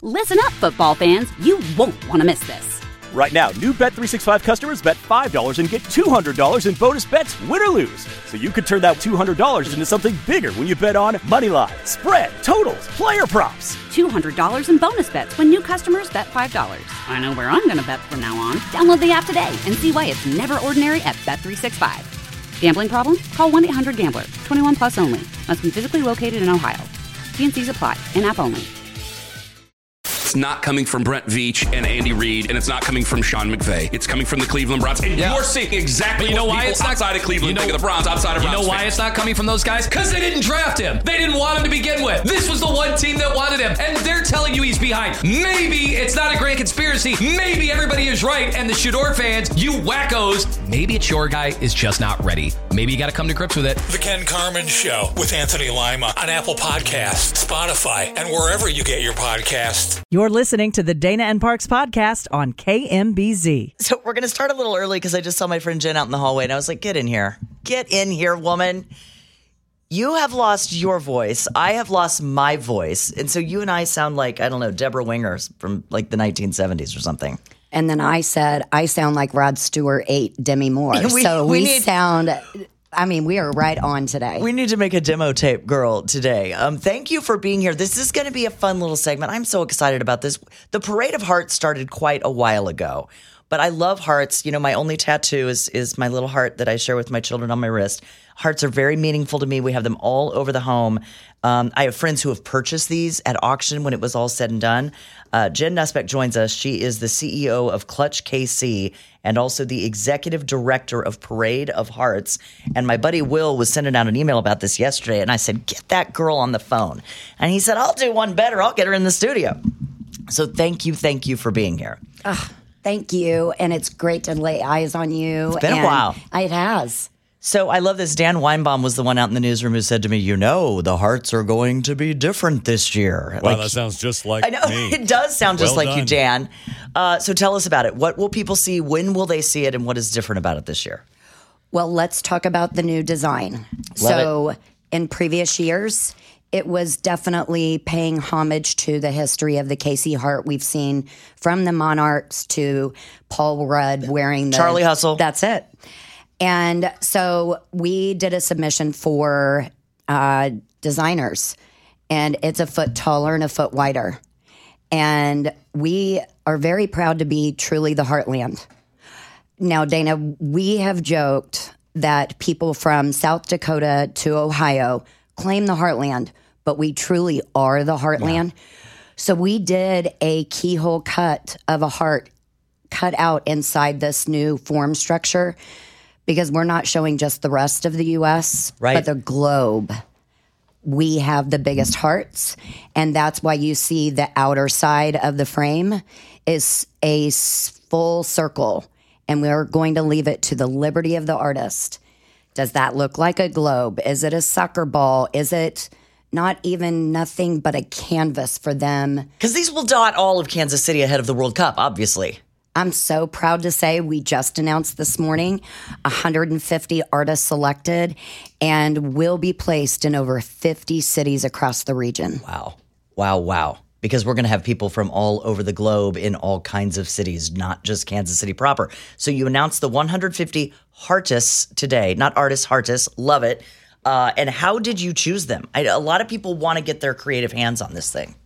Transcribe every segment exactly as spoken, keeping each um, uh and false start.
Listen up, football fans. You won't want to miss this. Right now, new Bet three sixty-five customers bet five dollars and get two hundred dollars in bonus bets, win or lose. So you could turn that two hundred dollars into something bigger when you bet on money line, spread, totals, player props. two hundred dollars in bonus bets when new customers bet five dollars. I know where I'm going to bet from now on. Download the app today and see why it's never ordinary at Bet three sixty-five. Gambling problem? Call one eight hundred gambler. twenty-one plus only. Must be physically located in Ohio. T and C's apply. In-app only. It's not coming from Brent Veach and Andy Reid, and it's not coming from Sean McVay. It's coming from the Cleveland Browns. And yeah. you're seeing exactly you know what why people it's not, outside of Cleveland you know, think of the Browns, outside of You Browns know why fans. it's not coming from those guys? Because they didn't draft him. They didn't want him to begin with. This was the one team that wanted him, and they're telling you he's behind. Maybe it's not a grand conspiracy. Maybe everybody is right, and the Shador fans, you wackos, maybe it's your guy is just not ready. Maybe you got to come to grips with it. The Ken Carman Show with Anthony Lima on Apple Podcasts, Spotify, and wherever you get your podcasts. You're listening to the Dana and Parks podcast on K M B Z. So we're going to start a little early because I just saw my friend Jen out in the hallway and I was like, get in here. Get in here, woman. You have lost your voice. I have lost my voice. And so you and I sound like, I don't know, Deborah Wingers from like the nineteen seventies or something. And then I said, I sound like Rod Stewart ate Demi Moore. we, so we, we need- sound... I mean, we are right on today. We need to make a demo tape, girl, today. Um, thank you for being here. This is going to be a fun little segment. I'm so excited about this. The Parade of Hearts started quite a while ago, but I love hearts. You know, my only tattoo is is my little heart that I share with my children on my wrist. Hearts are very meaningful to me. We have them all over the home. Um, I have friends who have purchased these at auction when it was all said and done. Uh, Jen Nussbeck joins us. She is the C E O of Clutch K C and also the executive director of Parade of Hearts. And my buddy Will was sending out an email about this yesterday, and I said, get that girl on the phone. And he said, I'll do one better. I'll get her in the studio. So thank you, thank you for being here. Oh, thank you. And it's great to lay eyes on you. It's been and a while. It has. So I love this. Dan Weinbaum was the one out in the newsroom who said to me, you know, the Hearts are going to be different this year. Wow, like, that sounds just like I know, me. It does sound just well like done. you, Dan. Uh, so tell us about it. What will people see? When will they see it? And what is different about it this year? Well, let's talk about the new design. Love so it. in previous years, it was definitely paying homage to the history of the K C Heart. We've seen from the Monarchs to Paul Rudd wearing the... Charlie Hustle. That's it. And so we did a submission for uh, designers, and it's a foot taller and a foot wider. And we are very proud to be truly the Heartland. Now, Dana, we have joked that people from South Dakota to Ohio claim the Heartland, but we truly are the Heartland. Yeah. So we did a keyhole cut of a heart cut out inside this new form structure, because we're not showing just the rest of the U S, right, but the globe. We have the biggest hearts, and that's why you see the outer side of the frame is a full circle, and we're going to leave it to the liberty of the artist. Does that look like a globe? Is it a soccer ball? Is it not even nothing but a canvas for them? Because these will dot all of Kansas City ahead of the World Cup, obviously. I'm so proud to say we just announced this morning one hundred fifty artists selected and will be placed in over fifty cities across the region. Wow. Wow, wow. Because we're going to have people from all over the globe in all kinds of cities, not just Kansas City proper. So you announced the one hundred fifty Heartists today, not artists, Heartists. Love it. Uh, and how did you choose them? I, a lot of people want to get their creative hands on this thing.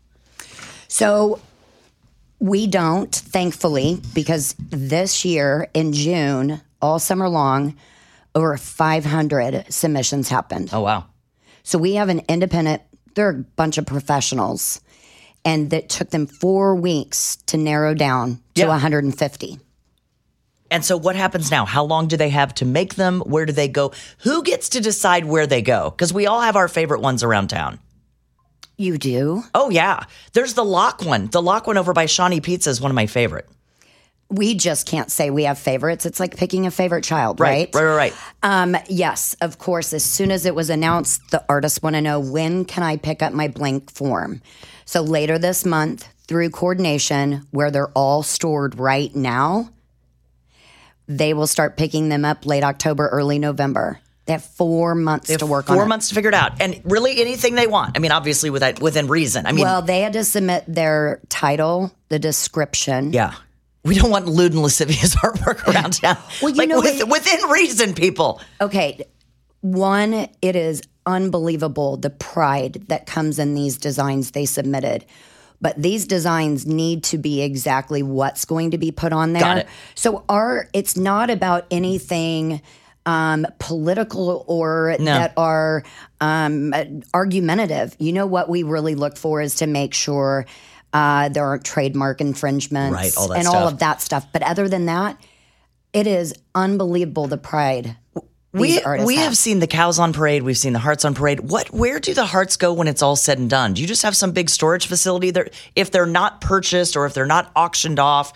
So we don't, thankfully, because this year in June, all summer long, over five hundred submissions happened. Oh, wow. So we have an independent, they're a bunch of professionals, and that took them four weeks to narrow down to Yeah. one hundred fifty. And so what happens now? How long do they have to make them? Where do they go? Who gets to decide where they go? Because we all have our favorite ones around town. You do? Oh, yeah. There's the Lock one. The Lock one over by Shawnee Pizza is one of my favorite. We just can't say we have favorites. It's like picking a favorite child, right? Right, right, right. Um, yes, of course. As soon as it was announced, the artists want to know, when can I pick up my blank form? So later this month, through coordination, where they're all stored right now, they will start picking them up late October, early November. They have four months They have to work four on it. months to figure it out. And really anything they want. I mean, obviously with that, within reason. I mean, Well, they had to submit their title, the description. yeah. We don't want lewd and lascivious artwork around town. Well, you like know with, what- within reason, people. Okay. One, it is unbelievable the pride that comes in these designs they submitted. But these designs need to be exactly what's going to be put on there. Got it. So our it's not about anything um, political or No. that are um, argumentative. You know what we really look for is to make sure uh, there aren't trademark infringements Right, all that and stuff. all of that stuff. But other than that, it is unbelievable the pride. We these artists we have have. seen the cows on parade. We've seen the hearts on parade. What? Where do the hearts go when it's all said and done? Do you just have some big storage facility there? If they're not purchased or if they're not auctioned off,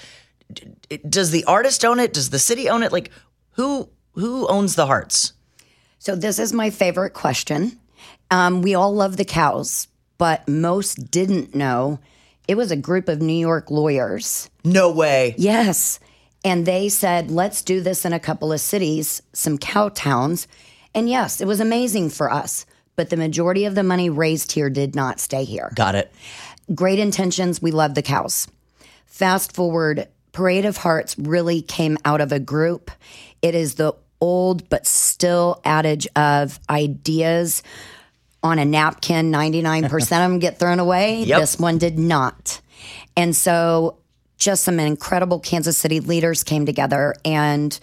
d- does the artist own it? Does the city own it? Like who who owns the hearts? So this is my favorite question. Um, we all love the cows, but most didn't know it was a group of New York lawyers. No way. Yes. And they said, let's do this in a couple of cities, some cow towns. And yes, it was amazing for us. But the majority of the money raised here did not stay here. Got it. Great intentions. We love the cows. Fast forward, Parade of Hearts really came out of a group. It is the old but still adage of ideas on a napkin, ninety-nine percent of them get thrown away. Yep. This one did not. And so just some incredible Kansas City leaders came together, and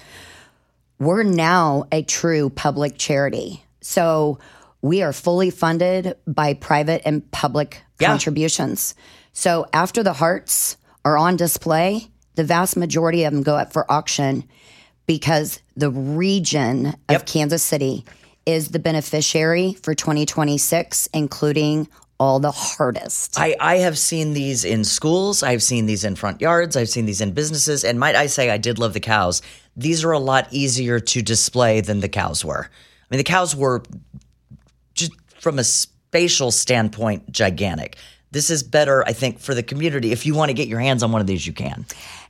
we're now a true public charity. So we are fully funded by private and public Yeah. contributions. So after the hearts are on display, the vast majority of them go up for auction because the region of Yep. Kansas City is the beneficiary for twenty twenty-six, including all the hardest. I, I have seen these in schools. I've seen these in front yards. I've seen these in businesses. And might I say, I did love the cows. These are a lot easier to display than the cows were. I mean, the cows were, just from a spatial standpoint, gigantic. This is better, I think, for the community. If you want to get your hands on one of these, you can.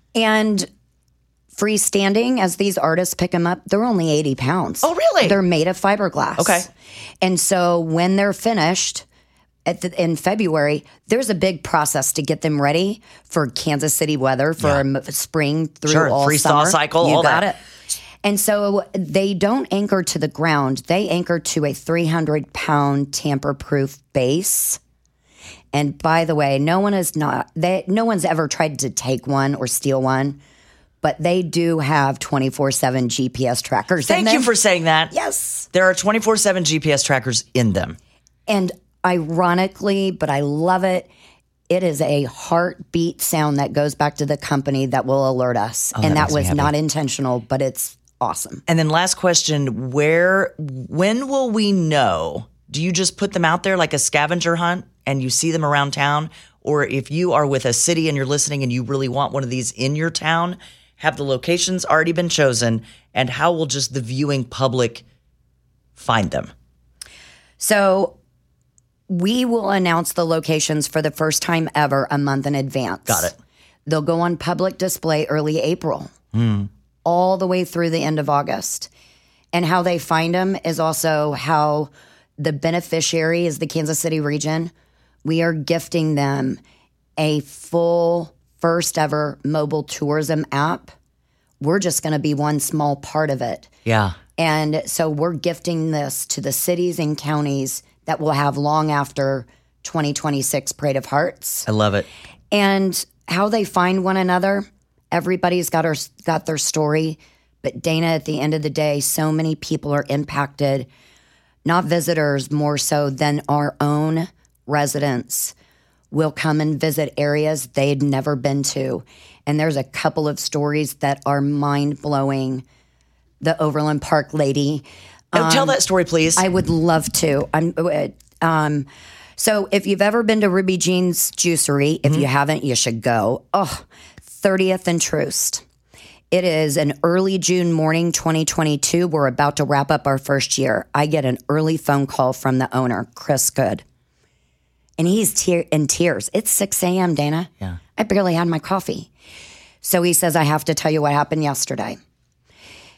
And freestanding, as these artists pick them up, they're only eighty pounds. Oh, really? They're made of fiberglass. Okay. And so when they're finished at the, in February, there's a big process to get them ready for Kansas City weather for Yeah. m- spring through Sure, all freeze-thaw summer. cycle, You all got that. it. And so they don't anchor to the ground. They anchor to a three hundred pound tamper-proof base. And by the way, no one is not they no one's ever tried to take one or steal one, but they do have twenty-four seven G P S trackers. in Thank you them. for saying that. Yes. There are twenty-four seven G P S trackers in them. And ironically, but I love it, it is a heartbeat sound that goes back to the company that will alert us. Oh, that and that makes me was happy. not intentional, but it's awesome. And then last question, where, when will we know? Do you just put them out there like a scavenger hunt and you see them around town? Or if you are with a city and you're listening and you really want one of these in your town, have the locations already been chosen? And how will just the viewing public find them? So we will announce the locations for the first time ever a month in advance. Got it. They'll go on public display early April, all the way through the end of August. And how they find them is also how the beneficiary is the Kansas City region. We are gifting them a full first ever mobile tourism app. We're just going to be one small part of it. Yeah. And so we're gifting this to the cities and counties that will have long after twenty twenty-six Parade of Hearts. I love it. And how they find one another, everybody's got, her, got their story. But Dana, at the end of the day, so many people are impacted, not visitors more so than our own residents will come and visit areas they'd never been to. And there's a couple of stories that are mind-blowing. The Overland Park lady. Oh, tell that story, please. I would love to. I'm, uh, um, so if you've ever been to Ruby Jean's Juicery, if you haven't, you should go. Oh, thirtieth and Troost. It is an early June morning, twenty twenty-two. We're about to wrap up our first year. I get an early phone call from the owner, Chris Good. And he's te- in tears. It's six a.m., Dana. Yeah. I barely had my coffee. So he says, I have to tell you what happened yesterday.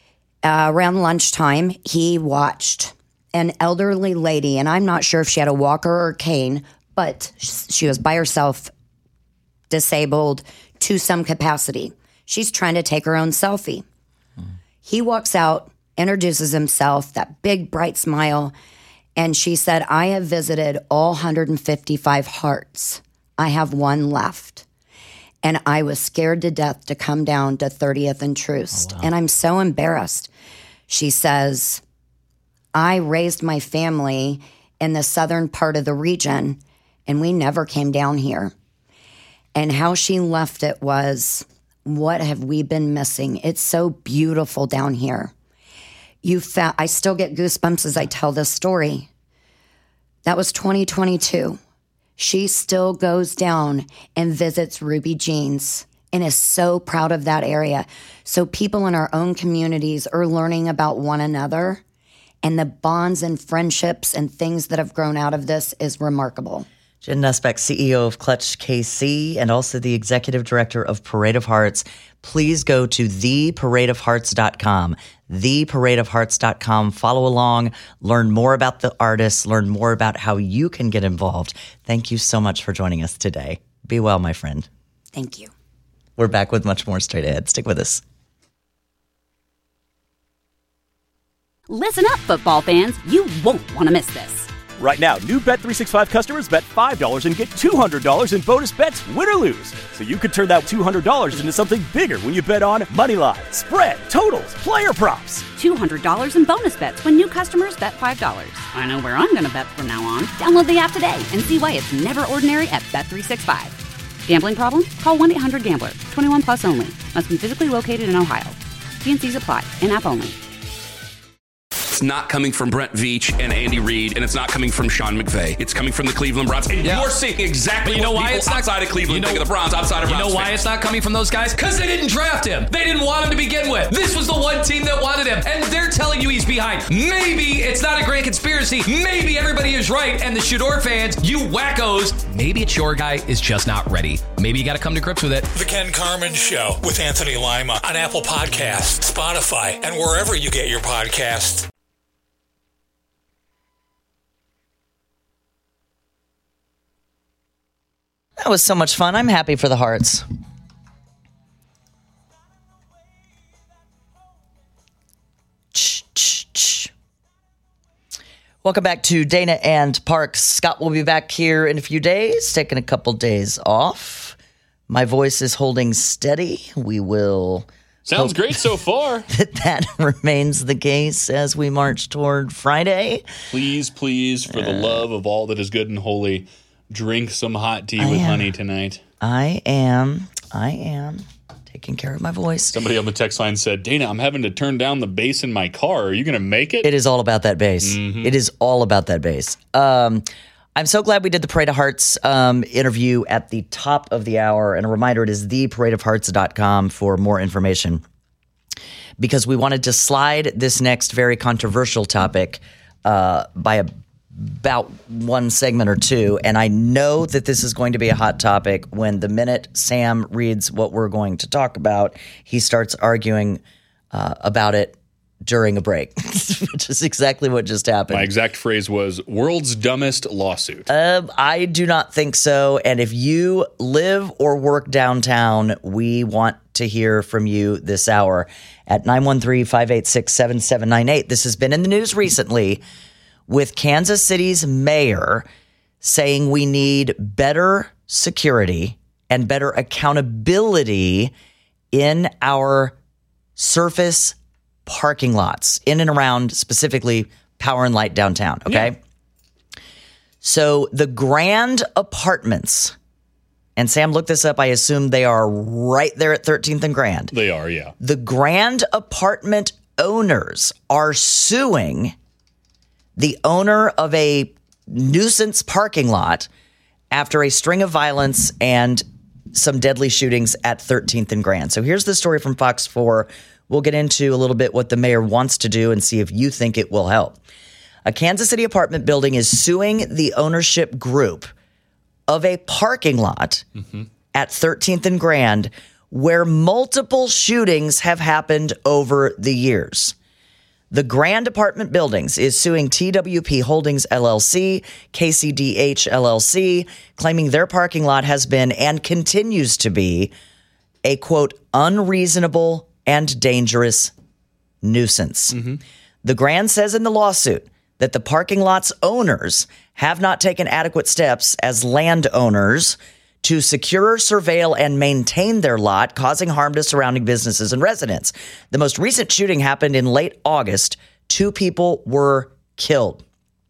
uh, around lunchtime, he watched an elderly lady, and I'm not sure if she had a walker or a cane, but she was by herself, disabled to some capacity. She's trying to take her own selfie. Mm. He walks out, introduces himself, that big bright smile, and she said, I have visited all one hundred fifty-five hearts. I have one left. And I was scared to death to come down to thirtieth and Troost. Oh, wow. And I'm so embarrassed. She says, I raised my family in the southern part of the region, and we never came down here. And how she left it was, what have we been missing? It's so beautiful down here. You fa- I still get goosebumps as I tell this story. That was twenty twenty-two. She still goes down and visits Ruby Jean's and is so proud of that area. So people in our own communities are learning about one another, and the bonds and friendships and things that have grown out of this is remarkable. Jen Nussbeck, C E O of Clutch K C and also the executive director of Parade of Hearts. Please go to the parade of hearts dot com, the parade of hearts dot com. Follow along, learn more about the artists, learn more about how you can get involved. Thank you so much for joining us today. Be well, my friend. Thank you. We're back with much more straight ahead. Stick with us. Listen up, football fans. You won't want to miss this. Right now, new Bet three sixty-five customers bet five dollars and get two hundred dollars in bonus bets, win or lose. So you could turn that two hundred dollars into something bigger when you bet on money line, spread, totals, player props. two hundred dollars in bonus bets when new customers bet five dollars. I know where I'm going to bet from now on. Download the app today and see why it's never ordinary at Bet three sixty-five. Gambling problem? Call one eight hundred gambler. twenty-one plus only. Must be physically located in Ohio. T and C's apply. In-app only. It's not coming from Brent Veach and Andy Reid, and it's not coming from Sean McVay. It's coming from the Cleveland Browns. And yeah. You're seeing exactly you know what why people it's not, outside of Cleveland you know, think of the Browns, outside of You Browns know why fans. It's not coming from those guys? Because they didn't draft him. They didn't want him to begin with. This was the one team that wanted him, and they're telling you he's behind. Maybe it's not a grand conspiracy. Maybe everybody is right, and the Shador fans, you wackos, maybe it's your guy is just not ready. Maybe you got to come to grips with it. The Ken Carman Show with Anthony Lima on Apple Podcasts, Spotify, and wherever you get your podcasts. That was so much fun. I'm happy for the Hearts. Shh, shh, shh. Welcome back to Dana and Parks. Scott will be back here in a few days, taking a couple days off. My voice is holding steady. We will... Sounds great so far. That that remains the case as we march toward Friday. Please, please, for the love of all that is good and holy, drink some hot tea I with am. honey tonight. I am. I am taking care of my voice. Somebody on the text line said, Dana, I'm having to turn down the bass in my car. Are you going to make it? It is all about that bass. Mm-hmm. It is all about that bass. Um, I'm so glad we did the Parade of Hearts um, interview at the top of the hour. And a reminder, it is the parade of hearts dot com for more information. Because we wanted to slide this next very controversial topic uh, by a, about one segment or two. And I know that this is going to be a hot topic when the minute Sam reads what we're going to talk about, he starts arguing uh, about it during a break, which is exactly what just happened. My exact phrase was, world's dumbest lawsuit. Uh, I do not think so. And if you live or work downtown, we want to hear from you this hour at nine one three, five eight six, seven seven nine eight. This has been in the news recently with Kansas City's mayor saying we need better security and better accountability in our surface parking lots in and around specifically Power and Light downtown. Okay. Yeah. So the Grand Apartments, and Sam looked this up. I assume they are right there at thirteenth and Grand. They are, yeah. The Grand Apartment owners are suing the owner of a nuisance parking lot after a string of violence and some deadly shootings at thirteenth and Grand. So here's the story from Fox four. We'll get into a little bit what the mayor wants to do and see if you think it will help. A Kansas City apartment building is suing the ownership group of a parking lot mm-hmm. at thirteenth and Grand where multiple shootings have happened over the years. The Grand Apartment Buildings is suing T W P Holdings L L C, K C D H L L C, claiming their parking lot has been and continues to be a, quote, unreasonable and dangerous nuisance. Mm-hmm. The Grand says in the lawsuit that the parking lot's owners have not taken adequate steps as landowners to secure, surveil, and maintain their lot, causing harm to surrounding businesses and residents. The most recent shooting happened in late August. Two people were killed.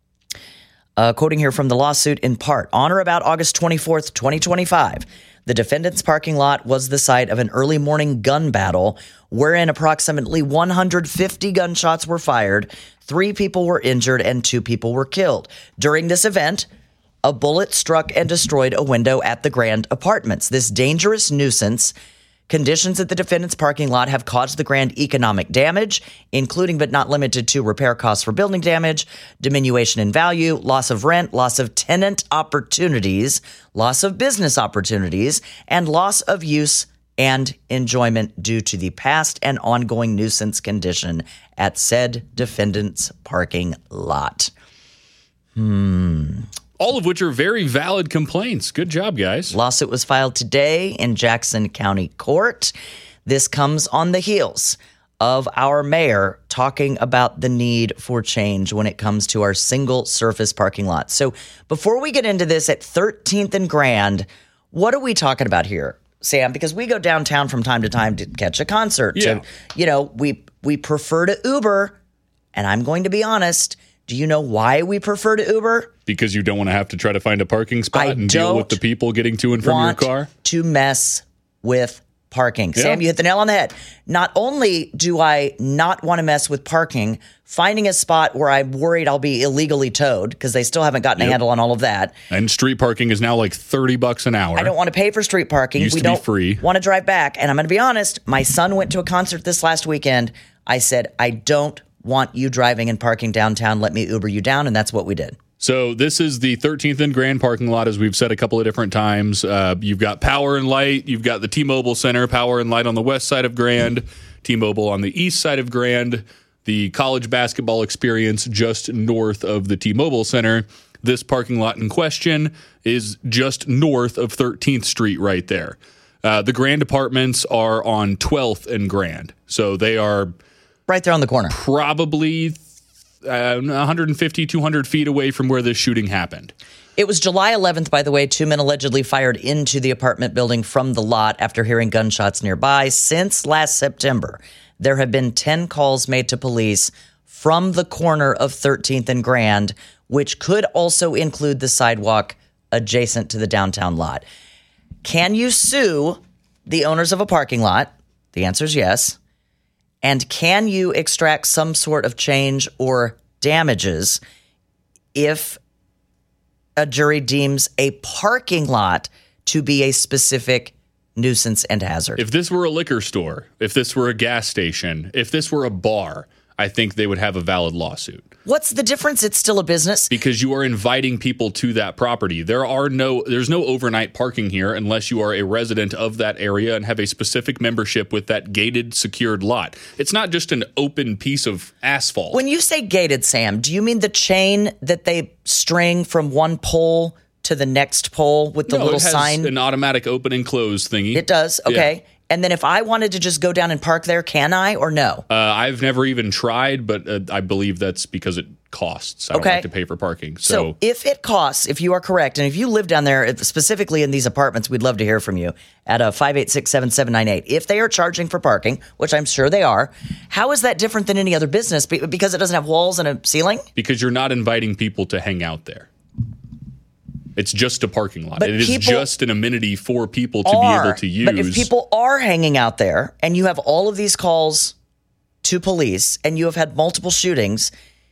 Uh, quoting here from the lawsuit in part, on or about August twenty-fourth, twenty twenty-five, the defendant's parking lot was the site of an early morning gun battle wherein approximately one hundred fifty gunshots were fired, three people were injured, and two people were killed. During this event, a bullet struck and destroyed a window at the Grand Apartments. This dangerous nuisance conditions at the defendant's parking lot have caused the Grand economic damage, including but not limited to repair costs for building damage, diminution in value, loss of rent, loss of tenant opportunities, loss of business opportunities, and loss of use and enjoyment due to the past and ongoing nuisance condition at said defendant's parking lot. Hmm... All of which are very valid complaints. Good job, guys. Lawsuit was filed today in Jackson County Court. This comes on the heels of our mayor talking about the need for change when it comes to our single surface parking lot. So before we get into this at thirteenth and Grand, what are we talking about here, Sam? Because we go downtown from time to time to catch a concert. Yeah. To, you know, we we prefer to Uber, and I'm going to be honest. Do you know why we prefer to Uber? Because you don't want to have to try to find a parking spot I and deal with the people getting to and from your car? To mess with parking. Yeah. Sam, you hit the nail on the head. Not only do I not want to mess with parking, finding a spot where I'm worried I'll be illegally towed because they still haven't gotten Yep. a handle on all of that. And street parking is now like thirty bucks an hour. I don't want to pay for street parking. Used we to be don't free. want to drive back. And I'm going to be honest, my son went to a concert this last weekend. I said, I don't want you driving and parking downtown. Let me Uber you down. And that's what we did. So this is the thirteenth and Grand parking lot, as we've said a couple of different times. Uh, you've got Power and Light. You've got the T-Mobile Center, Power and Light on the west side of Grand, T-Mobile on the east side of Grand, the college basketball experience just north of the T-Mobile Center. This parking lot in question is just north of thirteenth Street right there. Uh, the Grand Apartments are on twelfth and Grand. So they are right there on the corner. Probably uh, one fifty, two hundred feet away from where this shooting happened. It was July eleventh, by the way. Two men allegedly fired into the apartment building from the lot after hearing gunshots nearby. Since last September, there have been ten calls made to police from the corner of thirteenth and Grand, which could also include the sidewalk adjacent to the downtown lot. Can you sue the owners of a parking lot? The answer is yes. And can you extract some sort of change or damages if a jury deems a parking lot to be a specific nuisance and hazard? If this were a liquor store, if this were a gas station, if this were a bar, I think they would have a valid lawsuit. What's the difference? It's still a business. Because you are inviting people to that property. There are no, there's no overnight parking here unless you are a resident of that area and have a specific membership with that gated, secured lot. It's not just an open piece of asphalt. When you say gated, Sam, do you mean the chain that they string from one pole to the next pole with the no, little it has sign? An automatic open and close thingy. It does. Okay. Yeah. And then if I wanted to just go down and park there, can I or no? Uh, I've never even tried, but uh, I believe that's because it costs. I Okay. don't like to pay for parking. So, So if it costs, if you are correct, and if you live down there, if- specifically in these apartments, we'd love to hear from you at uh, five eight six, seven seven nine eight. If they are charging for parking, which I'm sure they are, how is that different than any other business? Be- Because it doesn't have walls and a ceiling? because you're not inviting people to hang out there. It's just a parking lot. But It is people just an amenity for people to Are, be able to use. But if people are hanging out there and you have all of these calls to police and you have had multiple shootings,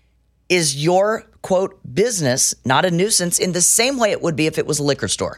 is your, quote, business not a nuisance in the same way it would be if it was a liquor store?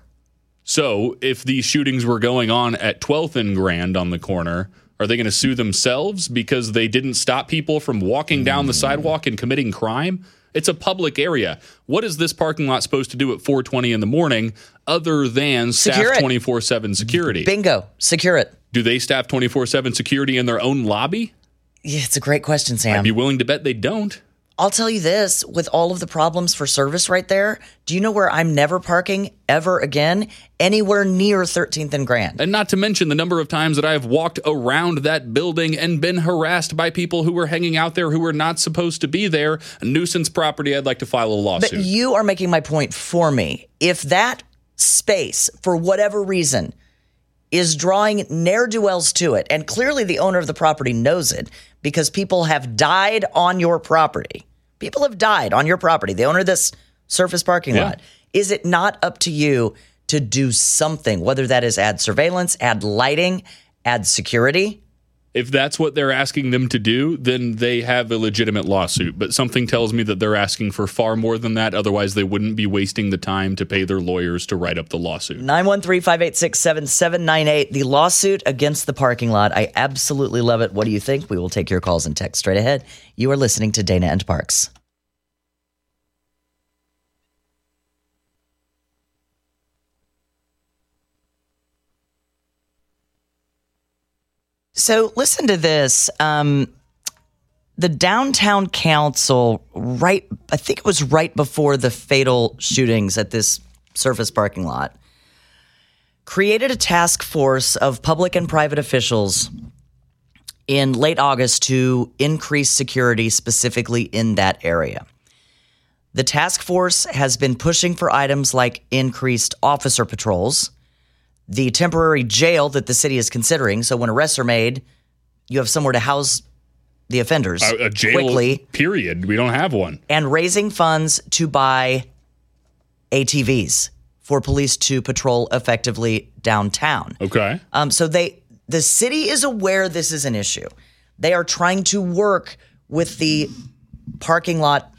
So if these shootings were going on at twelfth and Grand on the corner, are they going to sue themselves because they didn't stop people from walking down the sidewalk and committing crime? It's a public area. What is this parking lot supposed to do at four twenty in the morning other than Secure staff it. twenty-four seven security? Bingo. Secure it. Do they staff twenty-four seven security in their own lobby? Yeah, it's a great question, Sam. I'd be willing to bet they don't. I'll tell you this, with all of the problems for service right there, do you know where I'm never parking ever again? Anywhere near thirteenth and Grand. And not to mention the number of times that I have walked around that building and been harassed by people who were hanging out there who were not supposed to be there. A nuisance property, I'd like to file a lawsuit. But you are making my point for me. If that space, for whatever reason, is drawing ne'er-do-wells to it, and clearly the owner of the property knows it, because people have died on your property. People have died on your property. The owner of this surface parking yeah. lot. Is it not up to you to do something, whether that is add surveillance, add lighting, add security? If that's what they're asking them to do, then they have a legitimate lawsuit. But something tells me that they're asking for far more than that. Otherwise, they wouldn't be wasting the time to pay their lawyers to write up the lawsuit. nine one three, five eight six, seven seven nine eight. The lawsuit against the parking lot. I absolutely love it. What do you think? We will take your calls and text straight ahead. You are listening to Dana and Parks. So listen to this. Um, the downtown council, right, I think it was right before the fatal shootings at this surface parking lot, created a task force of public and private officials in late August to increase security specifically in that area. The task force has been pushing for items like increased officer patrols, the temporary jail that the city is considering. So when arrests are made, you have somewhere to house the offenders a, a jail, quickly. Period. We don't have one. And raising funds to buy A T Vs for police to patrol effectively downtown. Okay. Um, so they, the city is aware this is an issue. They are trying to work with the parking lot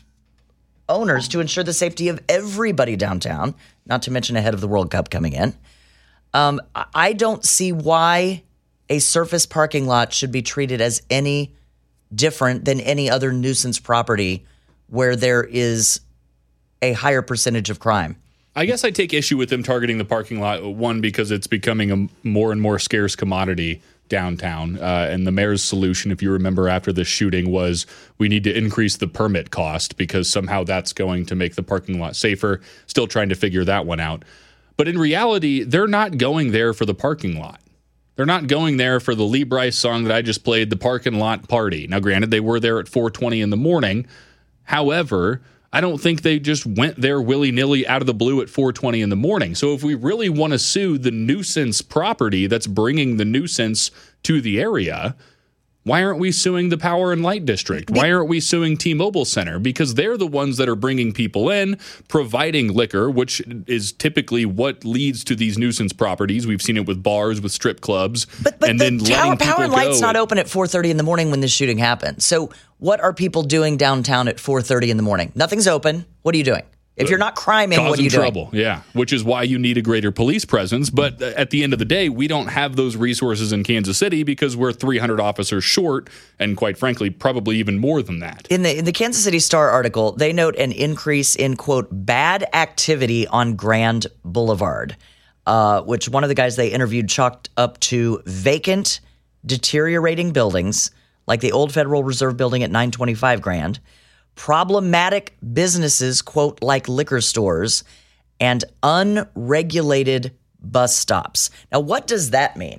owners to ensure the safety of everybody downtown, not to mention ahead of the World Cup coming in. Um, I don't see why a surface parking lot should be treated as any different than any other nuisance property where there is a higher percentage of crime. I guess I take issue with them targeting the parking lot, one, because it's becoming a more and more scarce commodity downtown. Uh, and the mayor's solution, if you remember after the shooting, was we need to increase the permit cost because somehow that's going to make the parking lot safer. Still trying to figure that one out. But in reality, they're not going there for the parking lot. They're not going there for the Lee Brice song that I just played, the parking lot party. Now, granted, they were there at four twenty in the morning. However, I don't think they just went there willy-nilly out of the blue at four twenty in the morning. So if we really want to sue the nuisance property that's bringing the nuisance to the area, why aren't we suing the Power and Light District? Why aren't we suing T-Mobile Center? Because they're the ones that are bringing people in, providing liquor, which is typically what leads to these nuisance properties. We've seen it with bars, with strip clubs. But, but and the then Power, letting Power and people Light's go. not open at four thirty in the morning when this shooting happened. So what are people doing downtown at four thirty in the morning? Nothing's open. What are you doing? If you're not criming, what are you trouble, doing? Yeah, which is why you need a greater police presence. But at the end of the day, we don't have those resources in Kansas City because we're three hundred officers short, and quite frankly, probably even more than that. In the in the Kansas City Star article, they note an increase in, quote, bad activity on Grand Boulevard, uh, which one of the guys they interviewed chalked up to vacant, deteriorating buildings, like the old Federal Reserve building at nine twenty-five Grand, problematic businesses, quote, like liquor stores, and unregulated bus stops. Now, what does that mean?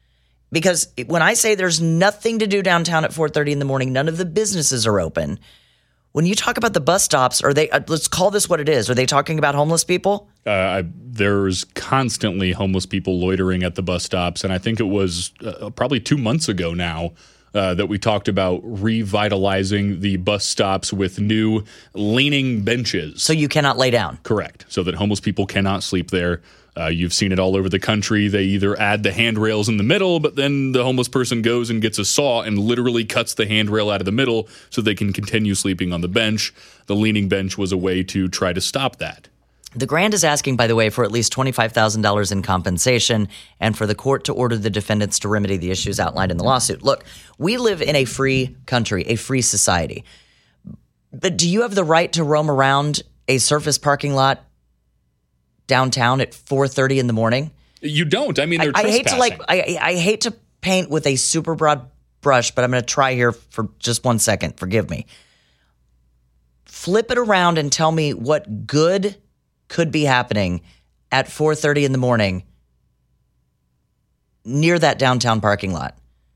Because when I say there's nothing to do downtown at four thirty in the morning, none of the businesses are open. When you talk about the bus stops, are they, uh, let's call this what it is. Are they talking about homeless people? Uh, I, there's constantly homeless people loitering at the bus stops. And I think it was uh, probably two months ago now uh, that we talked about revitalizing the bus stops with new leaning benches. So you cannot lay down. Correct. So that homeless people cannot sleep there. Uh, you've seen it all over the country. They either add the handrails in the middle, but then the homeless person goes and gets a saw and literally cuts the handrail out of the middle so they can continue sleeping on the bench. The leaning bench was a way to try to stop that. The Grand is asking, by the way, for at least twenty-five thousand dollars in compensation and for the court to order the defendants to remedy the issues outlined in the lawsuit. Look, we live in a free country, a free society. But do you have the right to roam around a surface parking lot downtown at four thirty in the morning? You don't. I mean, they're I, I trespassing. hate to like. I, I hate to paint with a super broad brush, but I'm going to try here for just one second. Forgive me. Flip it around and tell me what good could be happening at four thirty in the morning near that downtown parking lot.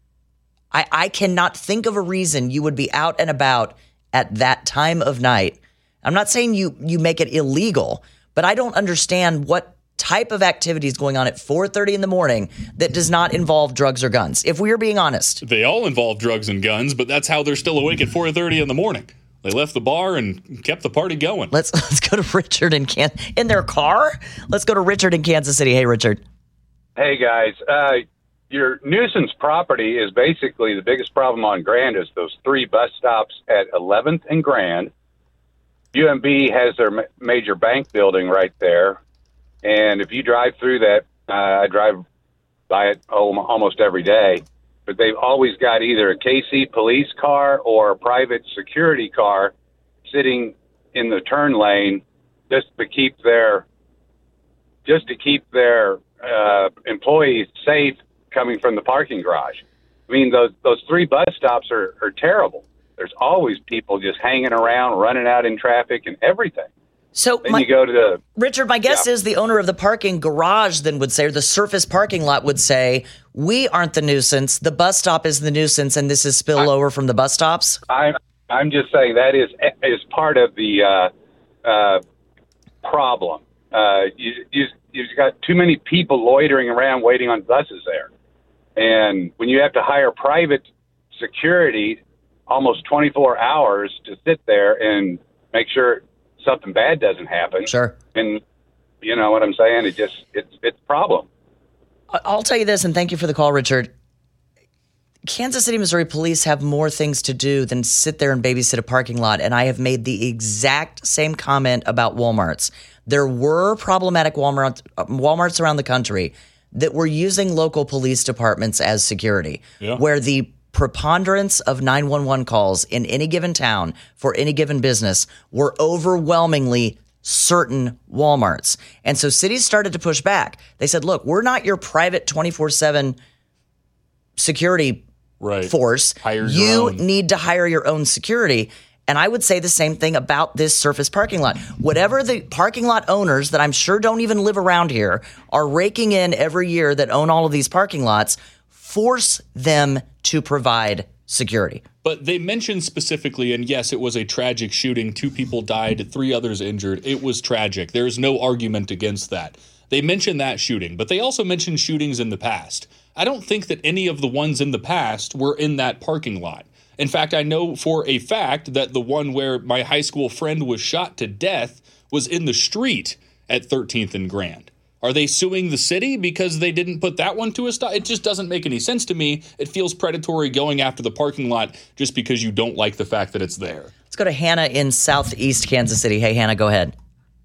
I, I cannot think of a reason you would be out and about at that time of night. I'm not saying you you make it illegal, but I don't understand what type of activity is going on at four thirty in the morning that does not involve drugs or guns, if we are being honest. They all involve drugs and guns, but that's how they're still awake at four thirty in the morning. They left the bar and kept the party going. Let's let's go to Richard in Can in their car. Let's go to Richard in Kansas City. Hey, Richard. Hey, guys. Uh, your nuisance property is basically the biggest problem on Grand is those three bus stops at eleventh and Grand. U M B has their ma- major bank building right there. And if you drive through that, uh, I drive by it almost every day. But they've always got either a K C police car or a private security car sitting in the turn lane just to keep their just to keep their uh, employees safe coming from the parking garage. I mean, those those three bus stops are, are terrible. There's always people just hanging around, running out in traffic and everything. So then my, you go to the Richard, my guess yeah. is the owner of the parking garage then would say, or the surface parking lot would say, we aren't the nuisance. The bus stop is the nuisance, and this is spillover from the bus stops. I'm I'm just saying that is is part of the uh, uh, problem. Uh, you, you you've got too many people loitering around waiting on buses there, and when you have to hire private security almost twenty-four hours to sit there and make sure something bad doesn't happen. Sure. And you know what I'm saying? It just, it's, it's a problem. I'll tell you this, and thank you for the call, Richard. Kansas City, Missouri police have more things to do than sit there and babysit a parking lot. And I have made the exact same comment about Walmarts. There were problematic Walmart, Walmarts around the country that were using local police departments as security, yeah. where the preponderance of nine one one calls in any given town for any given business were overwhelmingly certain Walmarts. And so cities started to push back. They said, look, we're not your private twenty-four seven security right. force. Hire your you own. need to hire your own security. And I would say the same thing about this surface parking lot. Whatever the parking lot owners that I'm sure don't even live around here are raking in every year that own all of these parking lots, force them to provide security. But they mentioned specifically, and yes, it was a tragic shooting. Two people died, three others injured. It was tragic. There's no argument against that. They mentioned that shooting, but they also mentioned shootings in the past. I don't think that any of the ones in the past were in that parking lot. In fact, I know for a fact that the one where my high school friend was shot to death was in the street at thirteenth and Grand. Are they suing the city because they didn't put that one to a stop? It just doesn't make any sense to me. It feels predatory going after the parking lot just because you don't like the fact that it's there. Let's go to Hannah in southeast Kansas City. Hey, Hannah, go ahead.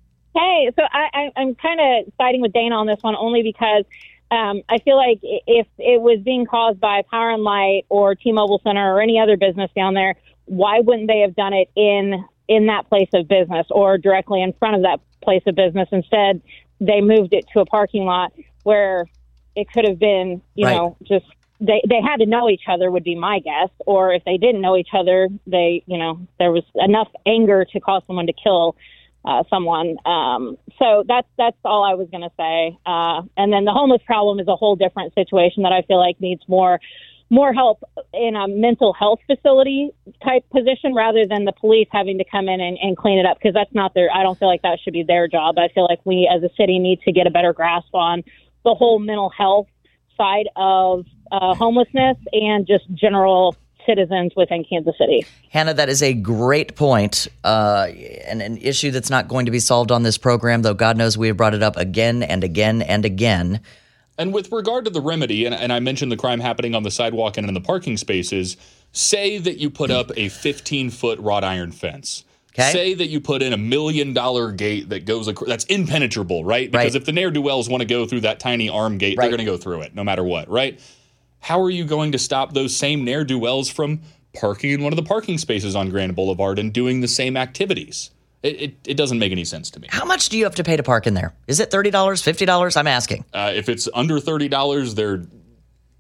Hey, so I, I, I'm kind of siding with Dana on this one only because um, I feel like if it was being caused by Power and Light or T-Mobile Center or any other business down there, why wouldn't they have done it in in that place of business or directly in front of that place of business? Instead, they moved it to a parking lot where it could have been, you right. know, just they, they had to know each other would be my guess. Or if they didn't know each other, they, you know, there was enough anger to cause someone to kill uh, someone. Um, so that's, that's all I was going to say. Uh, and then the homeless problem is a whole different situation that I feel like needs more more help in a mental health facility type position rather than the police having to come in and, and clean it up, because that's not their, I don't feel like that should be their job. I feel like we as a city need to get a better grasp on the whole mental health side of uh, homelessness and just general citizens within Kansas City. Hannah, that is a great point, uh, and an issue that's not going to be solved on this program, though God knows we have brought it up again and again and again. And with regard to the remedy, and, and I mentioned the crime happening on the sidewalk and in the parking spaces, say that you put up a fifteen-foot wrought iron fence. Okay. Say that you put in a million-dollar gate that goes across, that's impenetrable, right? Because right. if the ne'er-do-wells want to go through that tiny arm gate, right. they're going to go through it no matter what, right? How are you going to stop those same ne'er-do-wells from parking in one of the parking spaces on Grand Boulevard and doing the same activities? It, it, it doesn't make any sense to me. How much do you have to pay to park in there? Is it thirty dollars, fifty dollars? I'm asking. Uh, if it's under thirty dollars, they're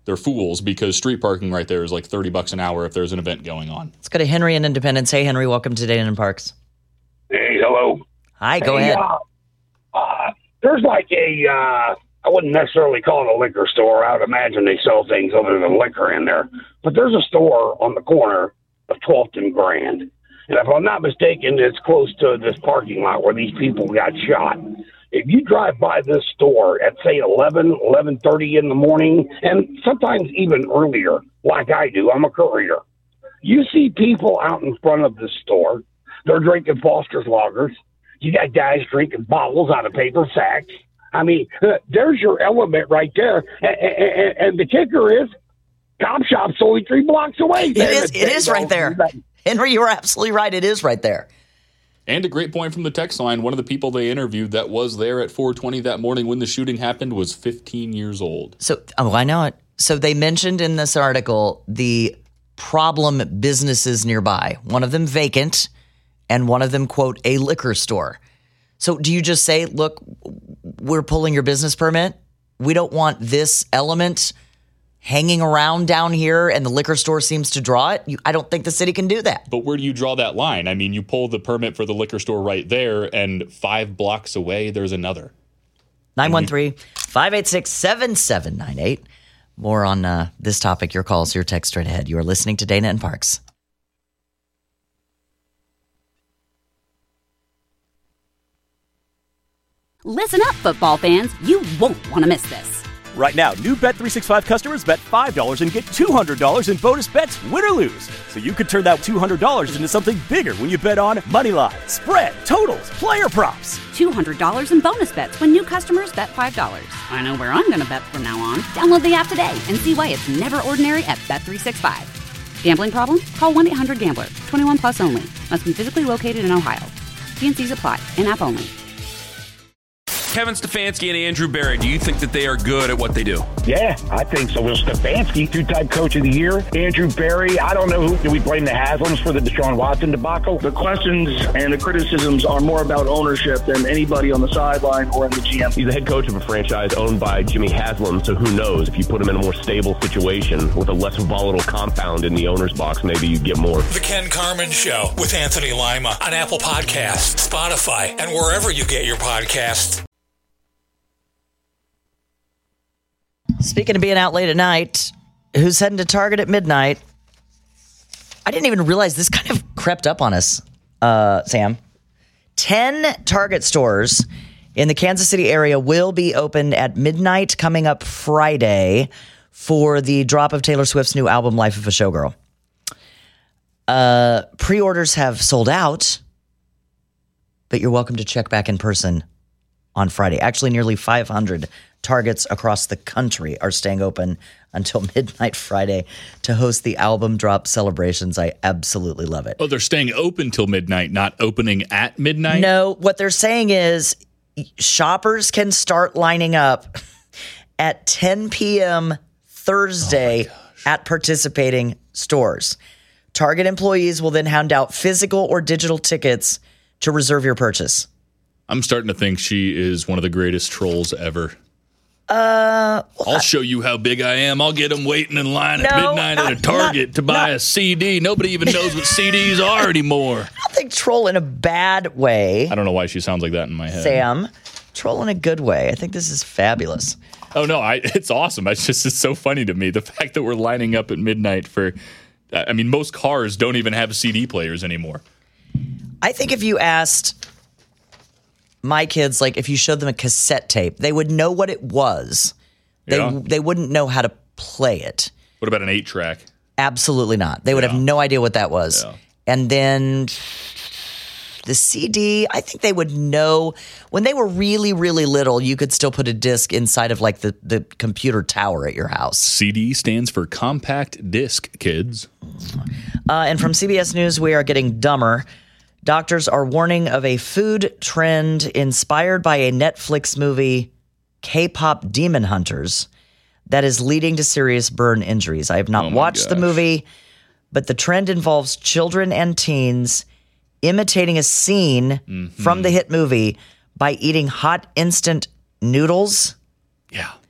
they're fools because street parking right there is like thirty bucks an hour if there's an event going on. Let's go to Henry in Independence. Hey, Henry, welcome to Dana and Parks. Hey, hello. Hi, go hey, ahead. Uh, uh, there's like a, uh, I wouldn't necessarily call it a liquor store. I would imagine they sell things other than liquor in there. But there's a store on the corner of twelfth and Grand. And if I'm not mistaken, it's close to this parking lot where these people got shot. If you drive by this store at, say, eleven, eleven thirty in the morning, and sometimes even earlier, like I do, I'm a courier, you see people out in front of this store. They're drinking Foster's lagers. You got guys drinking bottles out of paper sacks. I mean, there's your element right there. And, and, and the kicker is, Cop Shop's only three blocks away. It is, it is right there. Henry, you're absolutely right. It is right there. And a great point from the text line. One of the people they interviewed that was there at four twenty that morning when the shooting happened was fifteen years old. So, oh, I know it. So they mentioned in this article the problem businesses nearby. One of them vacant, and one of them, quote, a liquor store. So do you just say, look, we're pulling your business permit? We don't want this element hanging around down here, and the liquor store seems to draw it? You, I don't think the city can do that. But where do you draw that line? I mean, you pull the permit for the liquor store right there, and five blocks away, there's another. nine one three, five eight six, seven seven nine eight. More on uh, this topic, your calls, your text straight ahead. You are listening to Dana and Parks. Listen up, football fans. You won't want to miss this. Right now, new Bet three sixty-five customers bet five dollars and get two hundred dollars in bonus bets, win or lose. So you could turn that two hundred dollars into something bigger when you bet on money line, spread, totals, player props. two hundred dollars in bonus bets when new customers bet five dollars. I know where I'm going to bet from now on. Download the app today and see why it's never ordinary at Bet three sixty-five. Gambling problem? Call one eight hundred gambler. twenty-one plus only. Must be physically located in Ohio. T and C's apply. In-app only. Kevin Stefanski and Andrew Berry, do you think that they are good at what they do? Yeah, I think so. Well, Stefanski, two-time coach of the year. Andrew Berry, I don't know who. Do we blame the Haslams for the Deshaun Watson debacle? The questions and the criticisms are more about ownership than anybody on the sideline or in the G M. He's the head coach of a franchise owned by Jimmy Haslam, so who knows? If you put him in a more stable situation with a less volatile compound in the owner's box, maybe you'd get more. The Ken Carman Show with Anthony Lima on Apple Podcasts, Spotify, and wherever you get your podcasts. Speaking of being out late at night, who's heading to Target at midnight? I didn't even realize this kind of crept up on us, uh, Sam. Ten Target stores in the Kansas City area will be open at midnight coming up Friday for the drop of Taylor Swift's new album, Life of a Showgirl. Uh, pre-orders have sold out, but you're welcome to check back in person on Friday. Actually, nearly five hundred Targets across the country are staying open until midnight Friday to host the album drop celebrations. I absolutely love it. Oh, they're staying open till midnight, not opening at midnight? No, what they're saying is shoppers can start lining up at ten p.m. Thursday oh at participating stores. Target employees will then hand out physical or digital tickets to reserve your purchase. I'm starting to think she is one of the greatest trolls ever. Uh, I'll show you how big I am. I'll get them waiting in line No, at midnight not- at a Target not- to buy not- a C D. Nobody even knows what C Ds are anymore. I don't think troll in a bad way, I don't know why she sounds like that in my head. Sam. Troll in a good way. I think this is fabulous. Oh, no, I, it's awesome. It's just it's so funny to me. The fact that we're lining up at midnight for, I mean, most cars don't even have C D players anymore. I think if you asked my kids, like if you showed them a cassette tape, they would know what it was. They Yeah. they wouldn't know how to play it. What about an eight track? Absolutely not. They would Yeah. have no idea what that was. Yeah. And then the C D, I think they would know. When they were really, really little, you could still put a disc inside of like the, the computer tower at your house. C D stands for compact disc, kids. Uh, and from C B S News, we are getting dumber. Doctors are warning of a food trend inspired by a Netflix movie, K-pop Demon Hunters, that is leading to serious burn injuries. I have not Oh my watched the gosh. movie, but the trend involves children and teens imitating a scene Mm-hmm. from the hit movie by eating hot instant noodles. Yeah.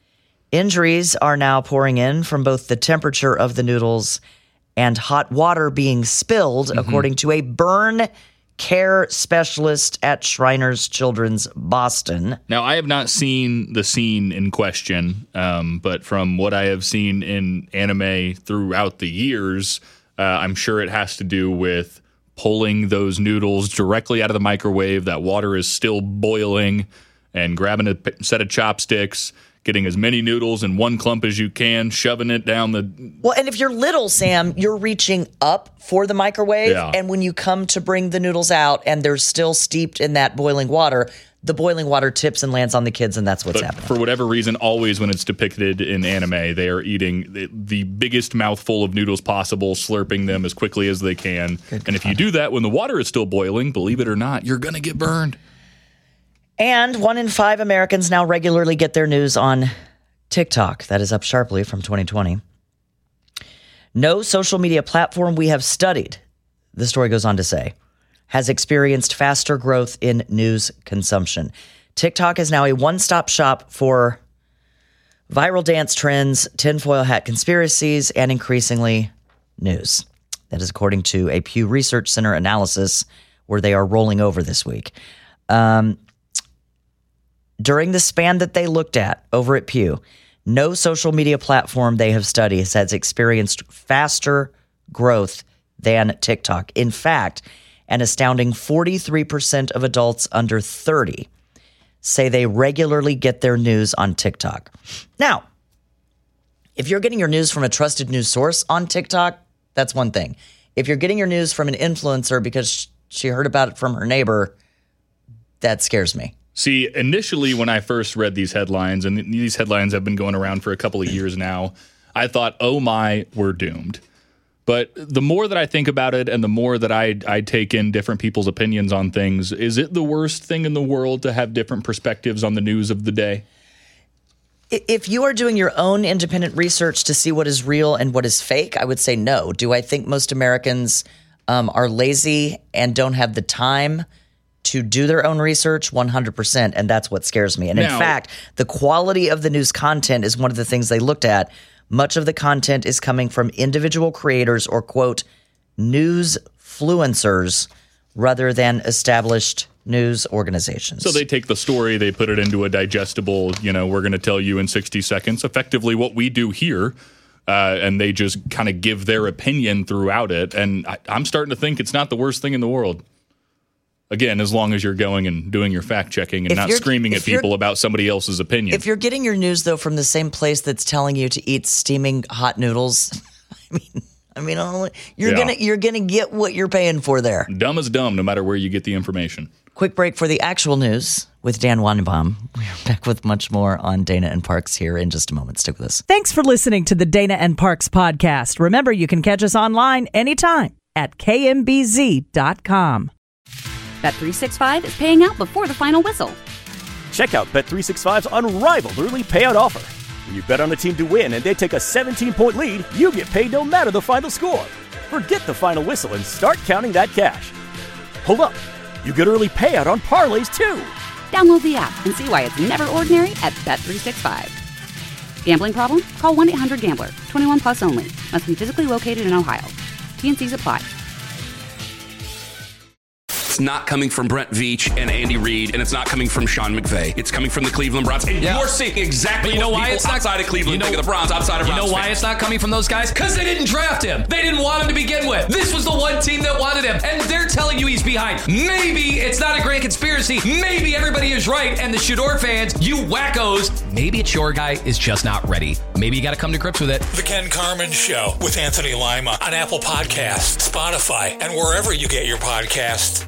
Injuries are now pouring in from both the temperature of the noodles and hot water being spilled, mm-hmm. according to a burn care specialist at Shriners Children's Boston. Now, I have not seen the scene in question, um, but from what I have seen in anime throughout the years, uh, I'm sure it has to do with pulling those noodles directly out of the microwave. That water is still boiling, and grabbing a p- set of chopsticks, getting as many noodles in one clump as you can, shoving it down the... Well, and if you're little, Sam, you're reaching up for the microwave, yeah. and when you come to bring the noodles out and they're still steeped in that boiling water, the boiling water tips and lands on the kids, and that's what's but happening. For whatever reason, always when it's depicted in anime, they are eating the, the biggest mouthful of noodles possible, slurping them as quickly as they can. Good and God. If you do that when the water is still boiling, believe it or not, you're going to get burned. And one in five Americans now regularly get their news on TikTok. That is up sharply from twenty twenty. No social media platform we have studied, the story goes on to say, has experienced faster growth in news consumption. TikTok is now a one-stop shop for viral dance trends, tinfoil hat conspiracies, and increasingly news. That is according to a Pew Research Center analysis where they are rolling over this week. Um, during the span that they looked at over at Pew, no social media platform they have studied has experienced faster growth than TikTok. In fact, an astounding forty-three percent of adults under thirty say they regularly get their news on TikTok. Now, if you're getting your news from a trusted news source on TikTok, that's one thing. If you're getting your news from an influencer because she heard about it from her neighbor, that scares me. See, initially when I first read these headlines, and these headlines have been going around for a couple of years now, I thought, oh my, we're doomed. But the more that I think about it and the more that I, I take in different people's opinions on things, is it the worst thing in the world to have different perspectives on the news of the day? If you are doing your own independent research to see what is real and what is fake, I would say no. Do I think most Americans um, are lazy and don't have the time to do their own research? one hundred percent, and that's what scares me. And now, in fact, the quality of the news content is one of the things they looked at. Much of the content is coming from individual creators or, quote, news fluencers rather than established news organizations. So they take the story, they put it into a digestible, you know, we're going to tell you in sixty seconds, effectively what we do here, uh, and they just kind of give their opinion throughout it. And I, I'm starting to think it's not the worst thing in the world. Again, as long as you're going and doing your fact checking and if not screaming at people about somebody else's opinion. If you're getting your news, though, from the same place that's telling you to eat steaming hot noodles, I mean, I mean, only, you're Yeah. gonna you're gonna get what you're paying for there. Dumb is dumb, no matter where you get the information. Quick break for the actual news with Dan Wanenbaum. We're back with much more on Dana and Parks here in just a moment. Stick with us. Thanks for listening to the Dana and Parks podcast. Remember, you can catch us online anytime at K M B Z dot com. Bet three sixty-five is paying out before the final whistle. Check out Bet three sixty-five's unrivaled early payout offer. When you bet on a team to win and they take a seventeen-point lead, you get paid no matter the final score. Forget the final whistle and start counting that cash. Hold up. You get early payout on parlays, too. Download the app and see why it's never ordinary at Bet three sixty-five. Gambling problem? Call one eight hundred gambler. twenty-one plus only. Must be physically located in Ohio. T N Cs apply. It's not coming from Brent Veach and Andy Reid, and it's not coming from Sean McVay. It's coming from the Cleveland Browns. And Yeah. you're seeing exactly But you know what why people it's not outside of Cleveland you know, think of the Browns, outside of You Browns know why fans. it's not coming from those guys? Because they didn't draft him. They didn't want him to begin with. This was the one team that wanted him, and they're telling you he's behind. Maybe it's not a grand conspiracy. Maybe everybody is right, and the Shador fans, you wackos, maybe it's your guy is just not ready. Maybe you got to come to grips with it. The Ken Carman Show with Anthony Lima on Apple Podcasts, Spotify, and wherever you get your podcasts.